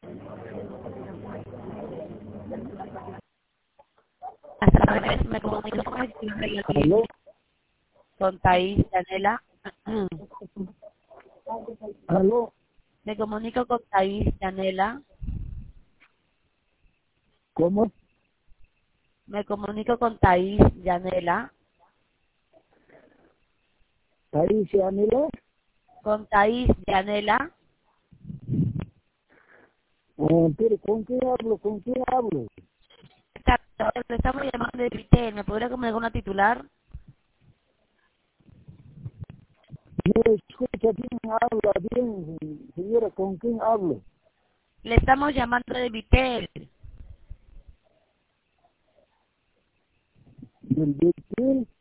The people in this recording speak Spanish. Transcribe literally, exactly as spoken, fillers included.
Hasta luego, me comunico con el señor ¿Aló? con Thais Yanela. ¿Aló? Me comunico con Thais Yanela. ¿Cómo? Me comunico con Thais Yanela. ¿Ahí se anheló? Con Thais Yanela. Oh, pero ¿con quién hablo? ¿Con quién hablo? Le estamos llamando de Pitel. ¿Me podría comunicar una titular? No escucha bien, habla bien, señora, ¿con quién hablo? Le estamos llamando de Vitel. ¿Del Betel?